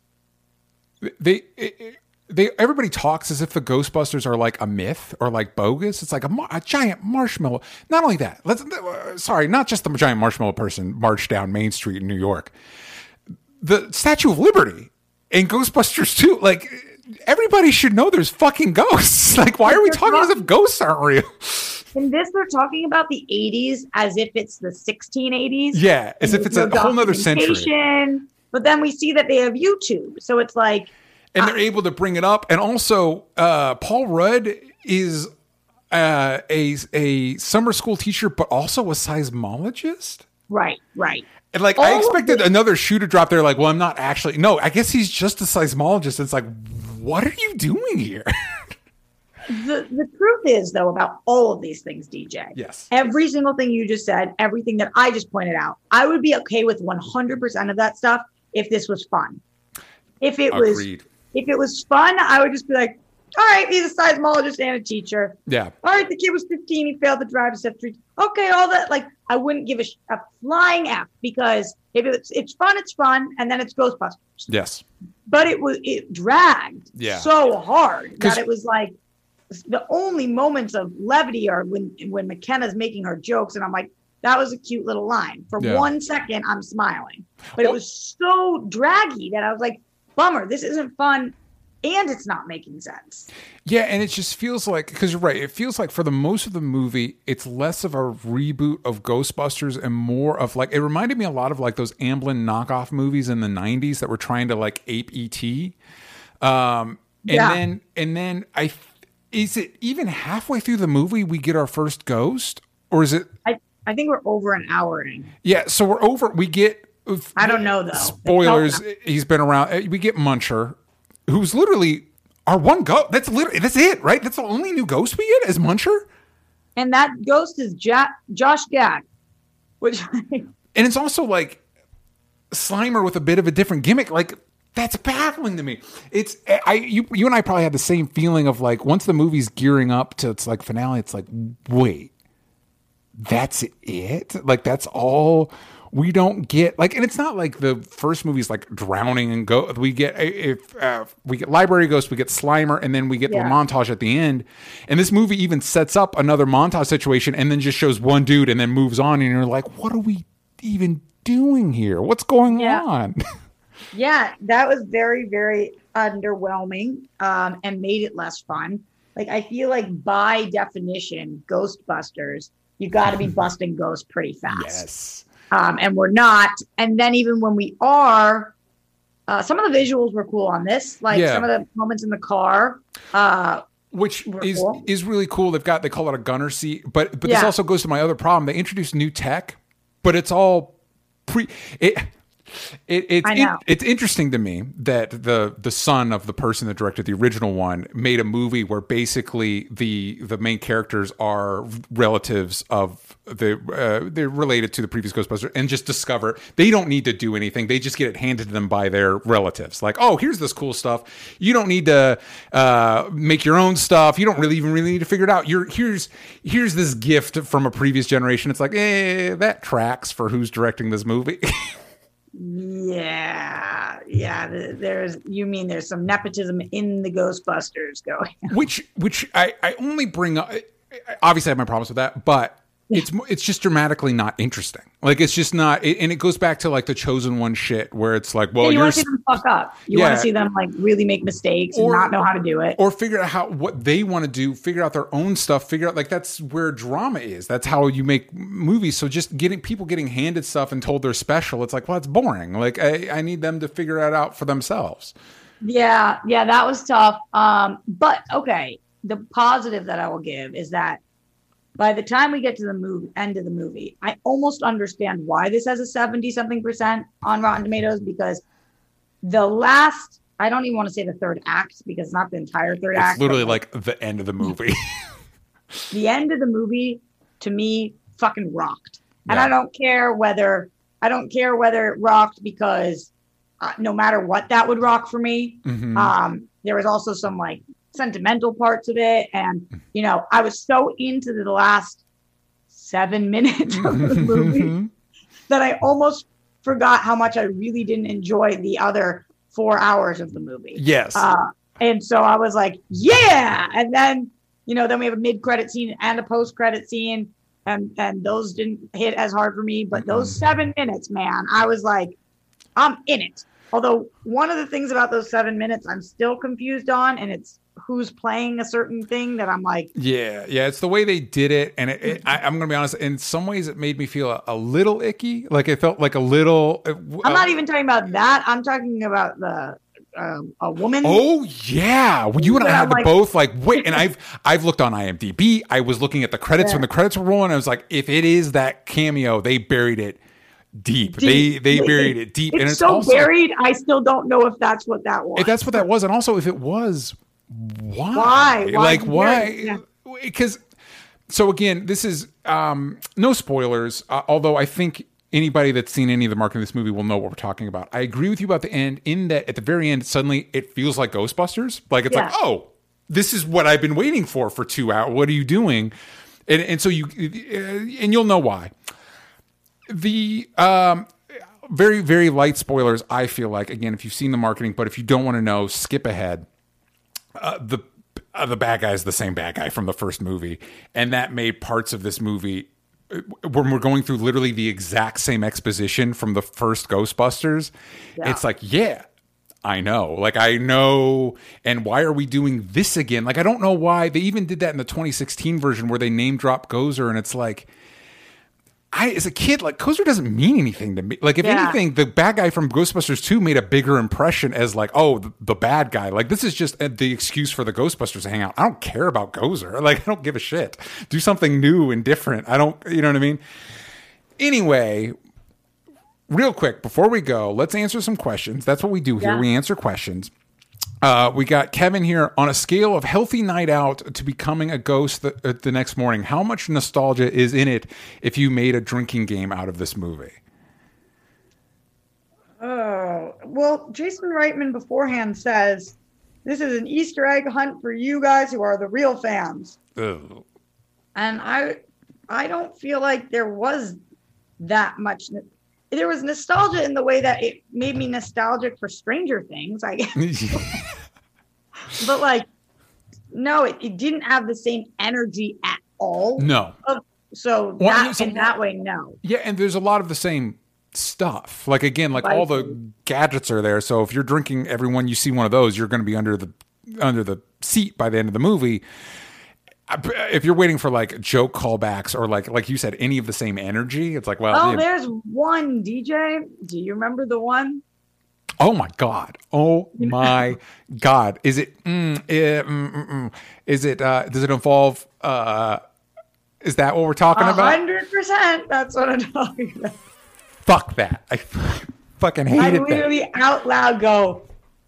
everybody talks as if the Ghostbusters are like a myth or like bogus. It's like a giant marshmallow. Not only that, not just the giant marshmallow person marched down Main Street in New York. The Statue of Liberty in Ghostbusters 2, like, everybody should know there's fucking ghosts. Like, why are we talking as if ghosts aren't real? In this, they're talking about the 80s as if it's the 1680s. Yeah, as if it's a whole nother century. But then we see that they have YouTube. So it's like... And they're able to bring it up. And also, Paul Rudd is a summer school teacher, but also a seismologist. Right. And like, I expected another shoe to drop there. Like, well, I'm not actually... No, I guess he's just a seismologist. It's like, what are you doing here? The truth is, though, about all of these things, DJ. Yes. Every single thing you just said, everything that I just pointed out, I would be okay with 100% of that stuff if this was fun. If it was fun, I would just be like, all right, he's a seismologist and a teacher. Yeah. All right, the kid was 15, he failed the driver's test 3. Okay, all that, like, I wouldn't give a flying F, because if it's fun, and then it's Ghostbusters. Yes. But it dragged so hard that it was like the only moments of levity are when McKenna's making her jokes, and I'm like, that was a cute little line. For 1 second, I'm smiling. But it was so draggy that I was like, bummer, this isn't fun. and it's not making sense. Yeah, and it just feels like, because you're right, it feels like for the most of the movie, it's less of a reboot of Ghostbusters and more of like, it reminded me a lot of like those Amblin knockoff movies in the 90s that were trying to like ape E.T. And then is it even halfway through the movie we get our first ghost? Or is it? I think we're over an hour in. Yeah, so we get. I don't know though. Spoilers, he's been around. We get Muncher, who's literally our one ghost. That's it, right? That's the only new ghost we get is Muncher. And that ghost is Josh Gad, which. And it's also like Slimer with a bit of a different gimmick. Like, that's baffling to me. You and I probably had the same feeling of like, once the movie's gearing up to its like finale, it's like, wait, that's it? Like, that's all we don't get? Like, and it's not like the first movie's like drowning and go. We get we get Library Ghost, we get Slimer, and then we get the montage at the end. And this movie even sets up another montage situation and then just shows one dude and then moves on. And you're like, what are we even doing here? What's going on? Yeah, that was very, very underwhelming, and made it less fun. Like, I feel like by definition, Ghostbusters, you got to be busting ghosts pretty fast. Yes. And we're not. And then even when we are, some of the visuals were cool on this. Like some of the moments in the car, which is really cool. They call it a gunner seat, but this also goes to my other problem. They introduced new tech, but it's all It's interesting to me that the son of the person that directed the original one made a movie where basically the main characters are relatives of they're related to the previous Ghostbusters and just discover they don't need to do anything. They just get it handed to them by their relatives. Like, oh, here's this cool stuff. You don't need to make your own stuff. You don't really need to figure it out. here's this gift from a previous generation. It's like, that tracks for who's directing this movie. Yeah. There's some nepotism in the Ghostbusters going on. Which I only bring up. Obviously, I have my problems with that, but it's just dramatically not interesting. Like, it's just not, and it goes back to like the Chosen One shit where it's like, well, you want to see them fuck up. You want to see them like really make mistakes and not know how to do it, or figure out what they want to do, figure out their own stuff, figure out like that's where drama is. That's how you make movies. So just people getting handed stuff and told they're special, it's like, well, it's boring. Like I need them to figure it out for themselves. Yeah, that was tough. But okay, the positive that I will give is that by the time we get to the end of the movie, I almost understand why this has a 70-something% on Rotten Tomatoes, because the last, I don't even want to say the third act, because it's not the entire third act. It's literally like the end of the movie. The end of the movie, to me, fucking rocked. Yeah. And I don't care whether it rocked because no matter what, that would rock for me. Mm-hmm. There was also some like sentimental parts of it, and I was so into the last 7 minutes of the movie that I almost forgot how much I really didn't enjoy the other 4 hours of the movie. Yes. And so I was like, yeah. And then then we have a mid-credit scene and a post-credit scene, and those didn't hit as hard for me, but those 7 minutes, man, I was like, I'm in it. Although one of the things about those 7 minutes I'm still confused on, and it's who's playing a certain thing that I'm like, yeah, it's the way they did it, and I'm gonna be honest, in some ways it made me feel a little icky. Like it felt like a little. I'm not even talking about that. I'm talking about the a woman. Oh yeah, well, you and I had to both like wait, and I've looked on IMDb. I was looking at the credits when the credits were rolling. I was like, if it is that cameo, they buried it deep. They buried it deep, it's and it's so also buried. I still don't know if that's what that was. If that's what that was, and also if it was. Why? Like, why? Because, so again, this is no spoilers, although I think anybody that's seen any of the marketing of this movie will know what we're talking about. I agree with you about the end, in that at the very end, suddenly it feels like Ghostbusters. Like, it's like, oh, this is what I've been waiting for 2 hours. What are you doing? And so you'll know why. The very, very light spoilers, I feel like, again, if you've seen the marketing, but if you don't want to know, skip ahead. The bad guy is the same bad guy from the first movie, and that made parts of this movie, when we're going through literally the exact same exposition from the first Ghostbusters, it's like, I know. Like, I know. And why are we doing this again? Like, I don't know why. They even did that in the 2016 version where they name drop Gozer, and it's like, as a kid, like, Gozer doesn't mean anything to me. Like, if anything, the bad guy from Ghostbusters 2 made a bigger impression as, like, oh, the bad guy. Like, this is just the excuse for the Ghostbusters to hang out. I don't care about Gozer. Like, I don't give a shit. Do something new and different. I don't, you know what I mean? Anyway, real quick, before we go, let's answer some questions. That's what we do here. We answer questions. We got Kevin here. On a scale of healthy night out to becoming a ghost the next morning, how much nostalgia is in it if you made a drinking game out of this movie? Oh, well, Jason Reitman beforehand says, this is an Easter egg hunt for you guys who are the real fans. Ugh. And I don't feel like there was that much. There was nostalgia in the way that it made me nostalgic for Stranger Things, I guess. But like, no, it didn't have the same energy at all. No. So in that way, no. Yeah, and there's a lot of the same stuff. Like, again, like all the gadgets are there. So if you're drinking every one you see one of those, you're going to be under the seat by the end of the movie. If you're waiting for like joke callbacks or like you said, any of the same energy, it's like, well, there's one, DJ. Do you remember the one? Oh my God. Is it, is it, does it involve, is that what we're talking about? 100%. That's what I'm talking about. Fuck that. I fucking hated that. I literally out loud go,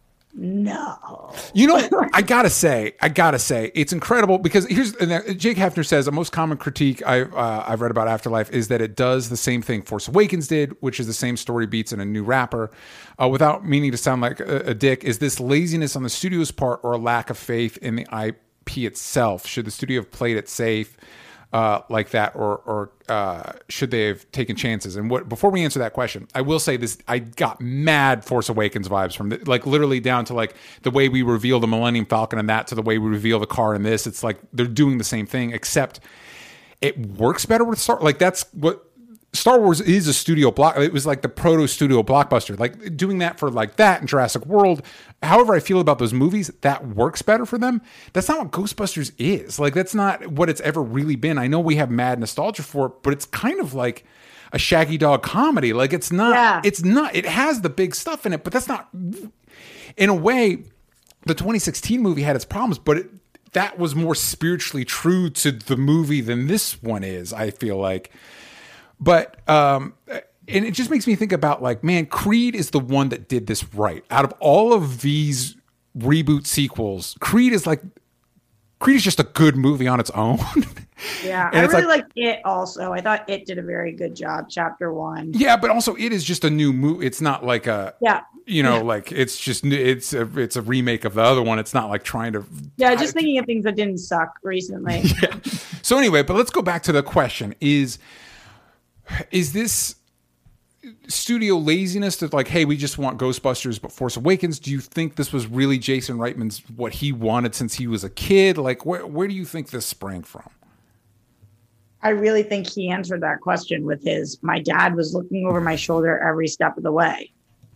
no. You know, I gotta say, it's incredible because Jake Hefner says the most common critique I've read about Afterlife is that it does the same thing Force Awakens did, which is the same story beats in a new wrapper. Without meaning to sound like a dick, is this laziness on the studio's part or a lack of faith in the IP itself? Should the studio have played it safe like that, or should they have taken chances? And before we answer that question, I will say this: I got mad Force Awakens vibes from like literally down to like the way we reveal the Millennium Falcon and that to the way we reveal the car in this. It's like they're doing the same thing, except it works better with Star. Like that's what Star Wars is, a studio block. It was like the proto studio blockbuster. Like doing that for like that and Jurassic World. However I feel about those movies, that works better for them. That's not what Ghostbusters is. Like that's not what it's ever really been. I know we have mad nostalgia for it, but it's kind of like a Shaggy Dog comedy. Like it's not, it has the big stuff in it, but that's not, in a way, the 2016 movie had its problems, but that was more spiritually true to the movie than this one is, I feel like. But, and it just makes me think about like, man, Creed is the one that did this right. Out of all of these reboot sequels, Creed is just a good movie on its own. Yeah, I really liked It also. I thought It did a very good job, Chapter 1. Yeah, but also It is just a new movie. It's not like like it's just, it's a remake of the other one. It's not like trying to. Yeah, just thinking of things that didn't suck recently. Yeah. So anyway, but let's go back to the question is this studio laziness to like, hey, we just want Ghostbusters but Force Awakens? Do you think this was really Jason Reitman's what he wanted since he was a kid? Like where do you think this sprang from? I really think he answered that question with my dad was looking over my shoulder every step of the way.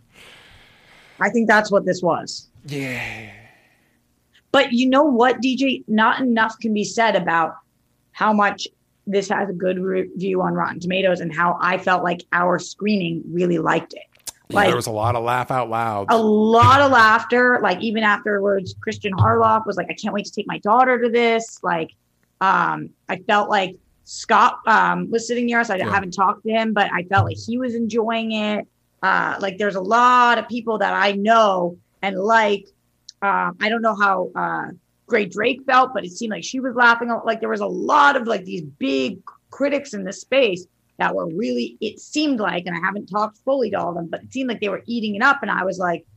I think that's what this was. Yeah. But you know what, DJ? Not enough can be said about how much this has a good review on Rotten Tomatoes and how I felt like our screening really liked it. Like, there was a lot of laugh out loud. A lot of laughter. Like even afterwards, Christian Harloff was like, I can't wait to take my daughter to this. Like, I felt like Scott was sitting near us. I haven't talked to him, but I felt like he was enjoying it. Like there's a lot of people that I know and like, I don't know how Gray Drake felt, but it seemed like she was laughing. Like there was a lot of like these big critics in the space that were really, it seemed like, and I haven't talked fully to all of them, but it seemed like they were eating it up. And I was like,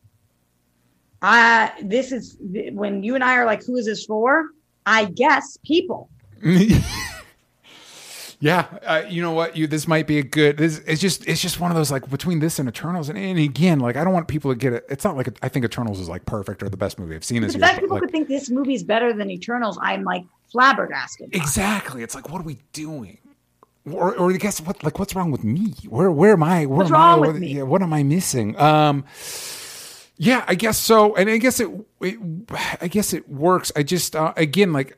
this is when you and I are like, who is this for? I guess people. Yeah, you know what? This might be a good. It's just one of those like between this and Eternals, and again, like I don't want people to get it. It's not like I think Eternals is like perfect or the best movie I've seen this year. That people could think this movie is better than Eternals. I'm like flabbergasted. Exactly. It's like, what are we doing? Or I guess what's wrong with me? Where am I? What's wrong with me? Yeah, what am I missing? Yeah, I guess so. And I guess it works. I just, again, like,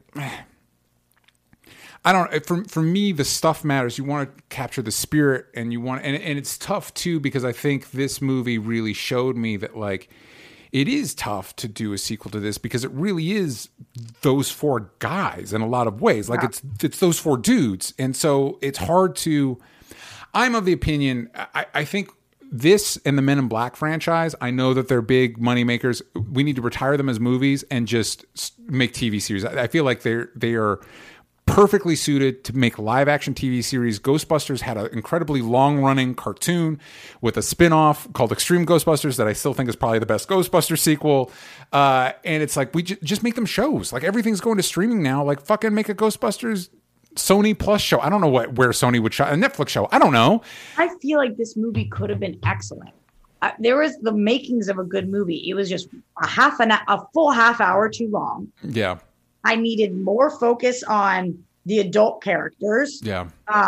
I don't, for me, the stuff matters. You want to capture the spirit and and it's tough too, because I think this movie really showed me that, like, it is tough to do a sequel to this because it really is those four guys in a lot of ways. Like it's those four dudes. And so it's hard to, I'm of the opinion, I think this and the Men in Black franchise, I know that they're big money makers. We need to retire them as movies and just make TV series. I feel like they are perfectly suited to make live action TV series. Ghostbusters had an incredibly long running cartoon with a spin-off called Extreme Ghostbusters that I still think is probably the best Ghostbusters sequel. And it's like, we just make them shows. Like, everything's going to streaming now. Like, fucking make a Ghostbusters Sony Plus show. I don't know where Sony would show a Netflix show. I don't know. I feel like this movie could have been excellent. There was the makings of a good movie. It was just a full half hour too long. Yeah. I needed more focus on the adult characters. Yeah.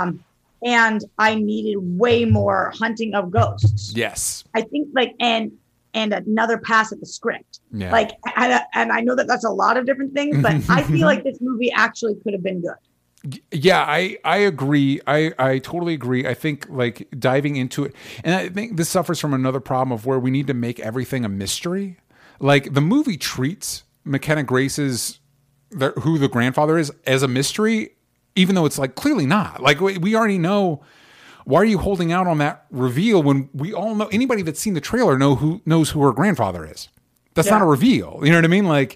And I needed way more hunting of ghosts. Yes. I think, like, and another pass at the script. Yeah. Like, and I know that that's a lot of different things, but I feel like this movie actually could have been good. Yeah, I agree. I totally agree. I think, like, diving into it, and I think this suffers from another problem of where we need to make everything a mystery. Like, the movie treats McKenna Grace's who the grandfather is as a mystery, even though it's, like, clearly not. Like, we already know. Why are you holding out on that reveal when we all know, anybody that's seen the trailer knows who her grandfather is? That's not a reveal. You know what I mean? Like,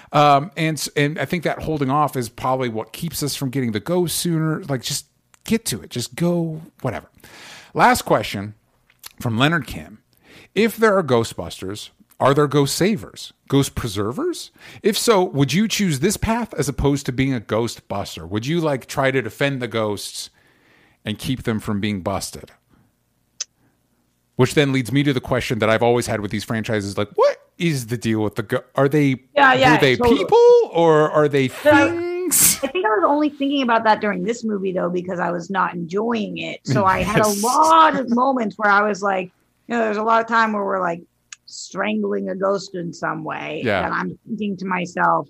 and I think that holding off is probably what keeps us from getting the ghost sooner. Like, just get to it. Just go, whatever. Last question from Leonard Kim. If there are Ghostbusters, are there ghost savers? Ghost preservers? If so, would you choose this path as opposed to being a ghost buster? Would you, like, try to defend the ghosts and keep them from being busted? Which then leads me to the question that I've always had with these franchises, like, what is the deal with are they totally people or are they things? I think I was only thinking about that during this movie, though, because I was not enjoying it. So I had a lot of moments where I was like, there's a lot of time where we're, like, strangling a ghost in some way. Yeah. And I'm thinking to myself,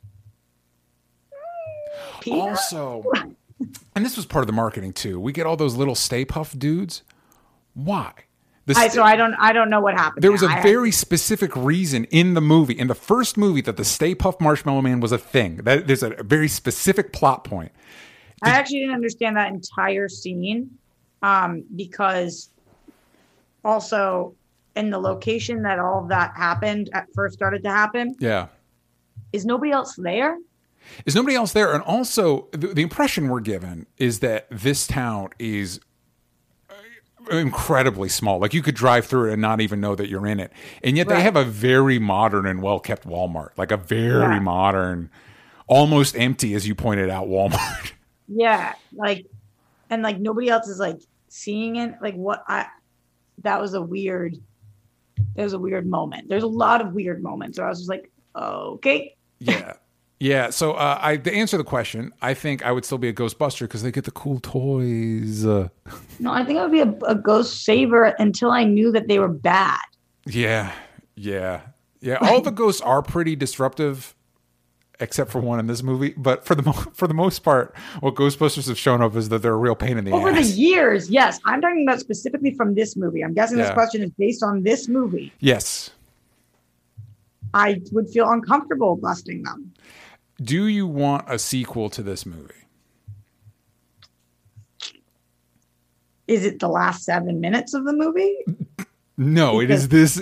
Peter? Also, and this was part of the marketing too, we get all those little Stay Puft dudes. Why? So I don't know what happened. There was a very specific reason in the movie, in the first movie, that the Stay Puft Marshmallow Man was a thing. There's a very specific plot point. I actually didn't understand that entire scene because also in the location that all of that happened first started to happen. Yeah. Is nobody else there? Is nobody else there? And also, the impression we're given is that this town is incredibly small. Like, you could drive through it and not even know that you're in it. And yet they have a very modern and well-kept Walmart. Like, a very modern, almost empty, as you pointed out, Walmart. Yeah. Like, and, like, nobody else is, like, seeing it. Like, that was a weird moment. There's a lot of weird moments where I was just like, okay. Yeah. Yeah, so to answer the question, I think I would still be a Ghostbuster because they get the cool toys. No, I think I would be a ghost saver until I knew that they were bad. Yeah. All the ghosts are pretty disruptive, except for one in this movie. But for the most part, what Ghostbusters have shown up is that they're a real pain in the ass. Over the years, yes. I'm talking about specifically from this movie. I'm guessing this question is based on this movie. Yes. I would feel uncomfortable busting them. Do you want a sequel to this movie? Is it the last 7 minutes of the movie? No, it is this.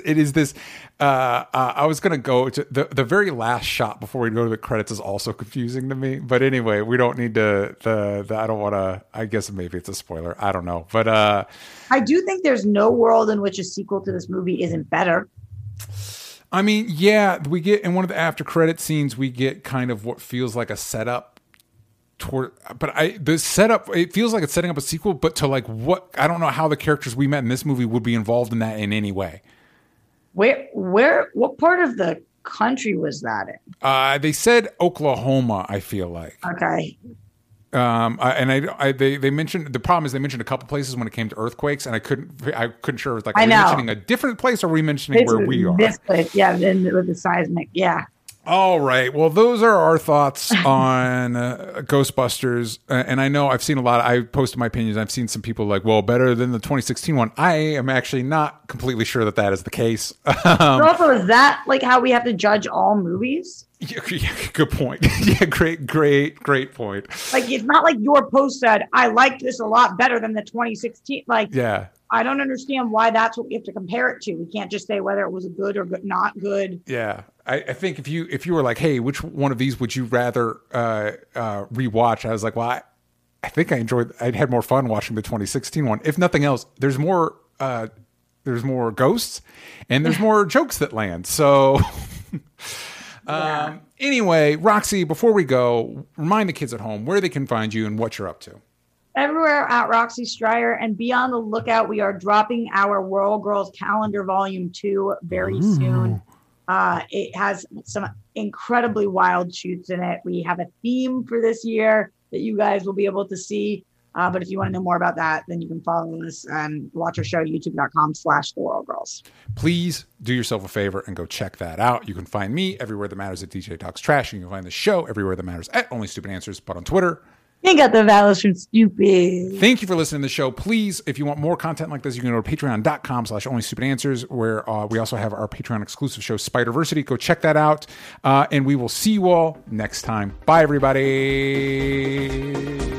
I was going to go to the very last shot before we go to the credits is also confusing to me. But anyway, we don't need to. I don't want to. I guess maybe it's a spoiler. I don't know. But I do think there's no world in which a sequel to this movie isn't better. I mean, yeah, we get in one of the after credit scenes, we get kind of what feels like a setup the setup, it feels like it's setting up a sequel, but to, like, what, I don't know how the characters we met in this movie would be involved in that in any way. What part of the country was that in? They said Oklahoma, I feel like. Okay. They mentioned, the problem is they mentioned a couple places when it came to earthquakes, and I couldn't sure. It was like, are we mentioning a different place, or are we mentioning where we are? This place, yeah, with the seismic, yeah. All right. Well, those are our thoughts on Ghostbusters. And I know I've seen a lot. I posted my opinions. I've seen some people like, well, better than the 2016 one. I am actually not completely sure that is the case. Also, is that like how we have to judge all movies? Yeah, good point. Yeah, great point. Like, it's not like your post said, I liked this a lot better than the 2016. Like, yeah. I don't understand why that's what we have to compare it to. We can't just say whether it was a good or not good. Yeah. I think if you were like, hey, which one of these would you rather rewatch? I was like, well, I think I'd had more fun watching the 2016 one. If nothing else, there's more ghosts and there's more jokes that land. So anyway, Roxy, before we go, remind the kids at home where they can find you and what you're up to. Everywhere at Roxy Stryer, and be on the lookout. We are dropping our World Girls Calendar Volume 2 very soon. It has some incredibly wild shoots in it. We have a theme for this year that you guys will be able to see. But if you want to know more about that, then you can follow us and watch our show, youtube.com/TheWorldGirls. Please do yourself a favor and go check that out. You can find me everywhere that matters at DJ Talks Trash. You can find the show everywhere that matters at Only Stupid Answers, but on Twitter. You got the values from Stupid. Thank you for listening to the show. Please, if you want more content like this, you can go to patreon.com/onlystupidanswers, where we also have our Patreon exclusive show, Spider-Versity. Go check that out. And we will see you all next time. Bye, everybody.